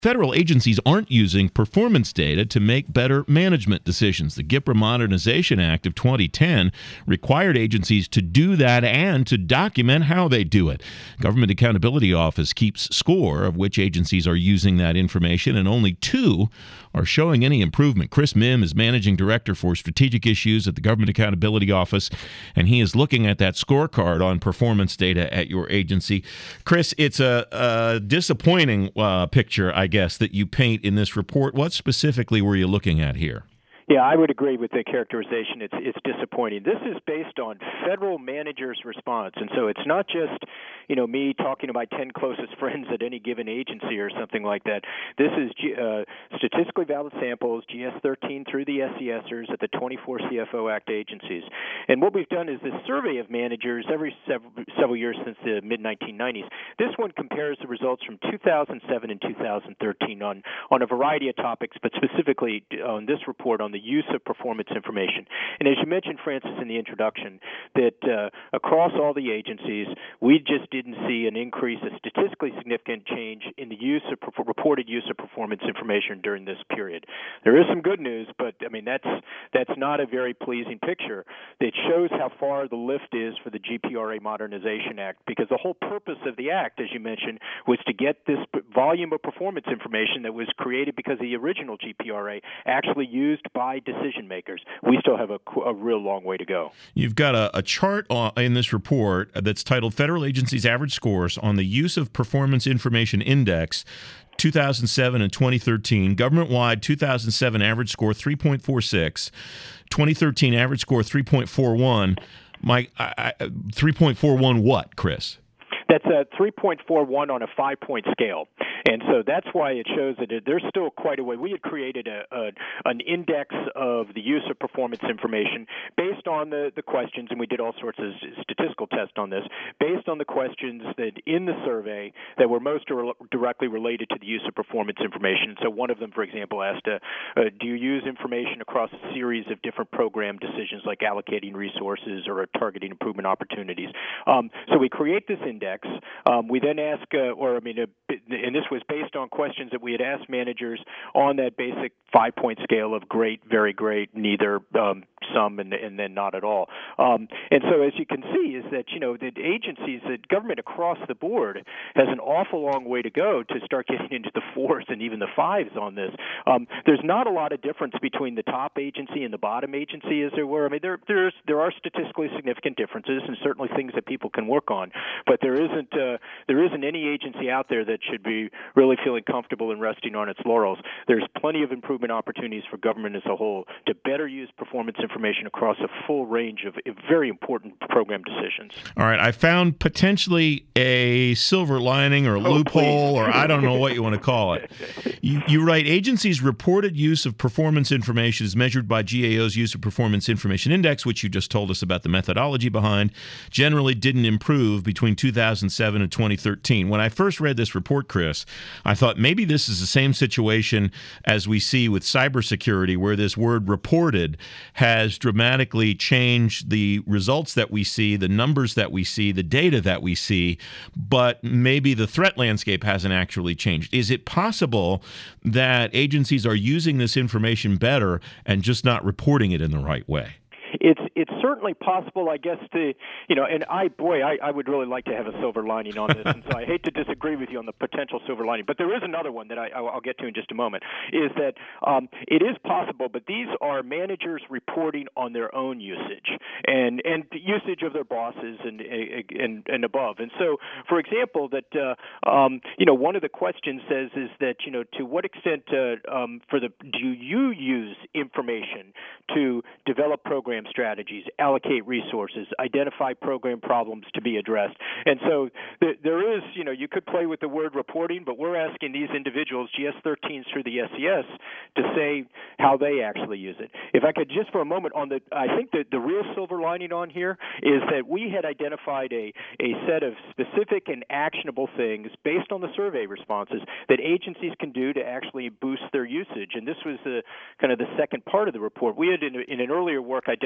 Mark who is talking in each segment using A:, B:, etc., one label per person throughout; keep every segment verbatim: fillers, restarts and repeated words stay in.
A: Federal agencies aren't using performance data to make better management decisions. The GIPRA Modernization Act of twenty ten required agencies to do that and to document how they do it. Government Accountability Office keeps score of which agencies are using that information, and only two are showing any improvement. Chris Mihm is Managing Director for Strategic Issues at the Government Accountability Office, and he is looking at that scorecard on performance data at your agency. Chris, it's a, a disappointing uh, picture, I guess, that you paint in this report. What specifically were you looking at here?
B: Yeah, I would agree with the characterization. It's it's disappointing. This is based on federal managers' response, and so it's not just, you know, me talking to my ten closest friends at any given agency or something like that. This is uh, statistically valid samples, G S thirteen through the S E S ers at the twenty-four C F O Act agencies. And what we've done is this survey of managers every several, several years since the mid nineteen nineties. This one compares the results from two thousand seven and two thousand thirteen on, on a variety of topics, but specifically on this report on the use of performance information. And as you mentioned, Francis, in the introduction, that uh, across all the agencies, we just didn't see an increase, a statistically significant change in the use of reported use of performance information during this period. There is some good news, but I mean that's that's not a very pleasing picture. It shows how far the lift is for the G P R A Modernization Act, because the whole purpose of the act, as you mentioned, was to get this volume of performance information that was created because the original G P R A actually used by decision makers. We still have a, a real long way to go.
A: You've got a, a chart in this report that's titled Federal Agencies Average Scores on the Use of Performance Information Index, two thousand seven and twenty thirteen. Government-wide two thousand seven average score three point four six, twenty thirteen average score three point four one. Mike, I, I, three point four one what, Chris?
B: That's a three point four one on a five-point scale. And so that's why it shows that there's still quite a way. We had created a, a, an index of the use of performance information based on the, the questions, and we did all sorts of statistical tests on this, based on the questions that in the survey that were most directly related to the use of performance information. So one of them, for example, asked, uh, uh, do you use information across a series of different program decisions like allocating resources or targeting improvement opportunities? Um, so we create this index. Um, we then ask, uh, or I mean, uh, and this was based on questions that we had asked managers on that basic five-point scale of great, very great, neither, um, some, and, and then not at all. Um, and so as you can see is that, you know, the agencies, the government across the board has an awful long way to go to start getting into the fours and even the fives on this. Um, there's not a lot of difference between the top agency and the bottom agency as there were. I mean, there, there's, there are statistically significant differences and certainly things that people can work on, but there isn't, uh, there isn't any agency out there that should be really feeling comfortable and resting on its laurels. There's plenty of improvement opportunities for government as a whole to better use performance information across a full range of very important program decisions.
A: All right, I found potentially a silver lining or a
B: oh,
A: loophole,
B: please.
A: or I don't know what you want to call it. You, you write, agencies' reported use of performance information is measured by G A O's Use of Performance Information Index, which you just told us about the methodology behind, generally didn't improve between two thousand seven and twenty thirteen. When I first read this report, Chris, I thought maybe this is the same situation as we see with cybersecurity, where this word reported has dramatically changed the results that we see, the numbers that we see, the data that we see, but maybe the threat landscape hasn't actually changed. Is it possible that agencies are using this information better and just not reporting it in the right way?
B: It's it's certainly possible, I guess, to, you know, and I, boy, I, I would really like to have a silver lining on this, and so I hate to disagree with you on the potential silver lining, but there is another one that I, I'll get to in just a moment, is that um, it is possible, but these are managers reporting on their own usage and, and usage of their bosses and, and, and above. And so, for example, that, uh, um, you know, one of the questions says is that, you know, to what extent uh, um, for the, do you use information to develop programs strategies, allocate resources, identify program problems to be addressed. And so th- there is, you know, you could play with the word reporting, but we're asking these individuals, G S thirteens through the S E S, to say how they actually use it. If I could just for a moment on the, I think that the real silver lining on here is that we had identified a, a set of specific and actionable things based on the survey responses that agencies can do to actually boost their usage. And this was the kind of the second part of the report. We had in, in an earlier work identified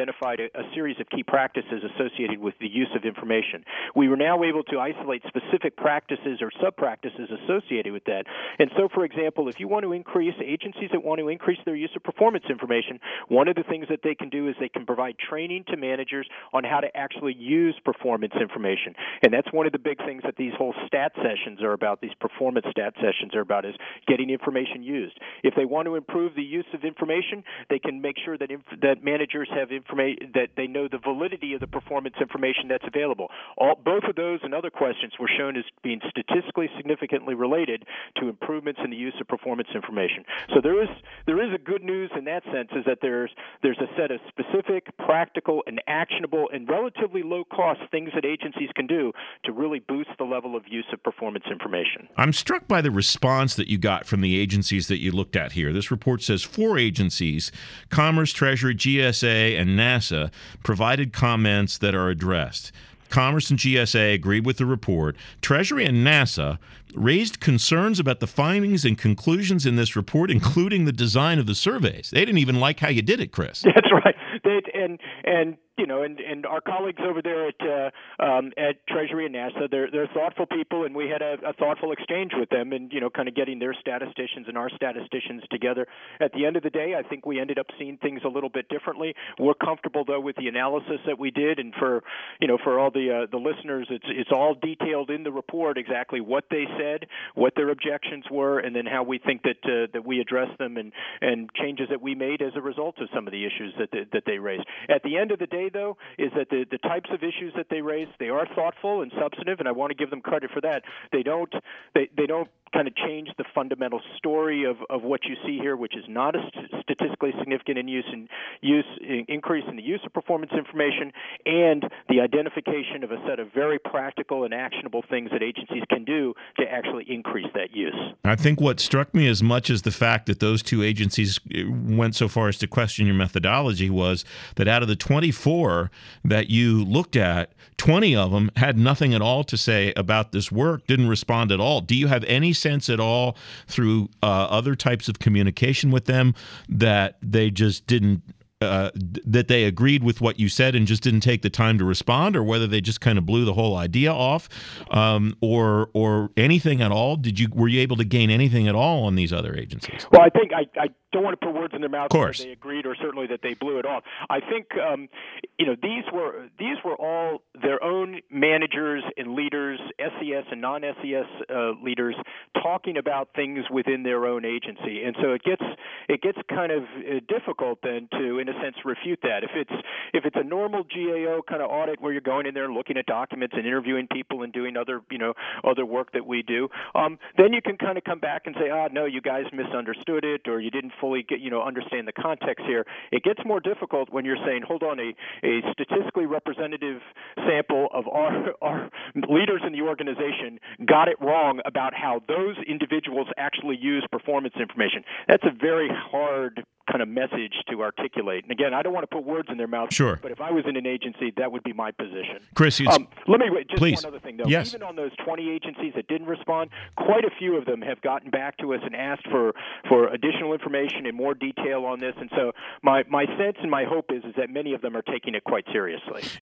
B: identified a, a series of key practices associated with the use of information. We were now able to isolate specific practices or sub-practices associated with that. And so, for example, if you want to increase, agencies that want to increase their use of performance information, one of the things that they can do is they can provide training to managers on how to actually use performance information. And that's one of the big things that these whole stat sessions are about, these performance stat sessions are about, is getting information used. If they want to improve the use of information, they can make sure that inf- that managers have information, that they know the validity of the performance information that's available. All, both of those and other questions were shown as being statistically significantly related to improvements in the use of performance information. So there is there is a good news in that sense, is that there's there's a set of specific, practical, and actionable and relatively low-cost things that agencies can do to really boost the level of use of performance information.
A: I'm struck by the response that you got from the agencies that you looked at here. This report says four agencies, Commerce, Treasury, G S A, and NASA, provided comments that are addressed. Commerce and G S A agreed with the report. Treasury and NASA raised concerns about the findings and conclusions in this report, including the design of the surveys. They didn't even like how you did it, Chris.
B: That's right. They, and and you know, and, and our colleagues over there at uh, um, at Treasury and NASA, they're they're thoughtful people, and we had a, a thoughtful exchange with them, and you know, kind of getting their statisticians and our statisticians together. At the end of the day, I think we ended up seeing things a little bit differently. We're comfortable though with the analysis that we did, and for you know, for all the uh, the listeners, it's it's all detailed in the report exactly what they said, what their objections were, and then how we think that uh, that we addressed them, and and changes that we made as a result of some of the issues that they, that they raised. At the end of the day, though, is that the, the types of issues that they raise, they are thoughtful and substantive, and I want to give them credit for that. They don't they, they don't kind of change the fundamental story of, of what you see here, which is not a st- statistically significant in use and use in increase in the use of performance information, and the identification of a set of very practical and actionable things that agencies can do to actually increase that use.
A: I think what struck me as much as the fact that those two agencies went so far as to question your methodology was that out of the twenty-four that you looked at, twenty of them had nothing at all to say about this work, didn't respond at all. Do you have any sense at all through uh, other types of communication with them that they just didn't Uh, that they agreed with what you said and just didn't take the time to respond, or whether they just kind of blew the whole idea off, um, or or anything at all? Did you were you able to gain anything at all on these other agencies?
B: Well, I think I, I don't want to put words in their mouth.
A: Of course,
B: they agreed, or certainly that they blew it off. I think um, you know these were these were all their own managers and leaders, S E S and non-S E S uh, leaders, talking about things within their own agency, and so it gets it gets kind of uh, difficult then to, in a sense, refute that. If it's if it's a normal G A O kind of audit where you're going in there and looking at documents and interviewing people and doing other you know other work that we do, um, then you can kind of come back and say, ah, no, you guys misunderstood it, or you didn't fully get you know understand the context here. It gets more difficult when you're saying, hold on, a, a statistically representative sample of our our leaders in the organization got it wrong about how those individuals actually use performance information. That's a very hard kind of message to articulate. And again, I don't want to put words in their mouth.
A: Sure.
B: But if I was in an agency, that would be my position.
A: Chris,
B: um, let me wait, just
A: please.
B: one other thing, though.
A: Yes.
B: Even on those twenty agencies that didn't respond, quite a few of them have gotten back to us and asked for, for additional information and more detail on this. And so my, my sense and my hope is, is that many of them are taking it quite seriously.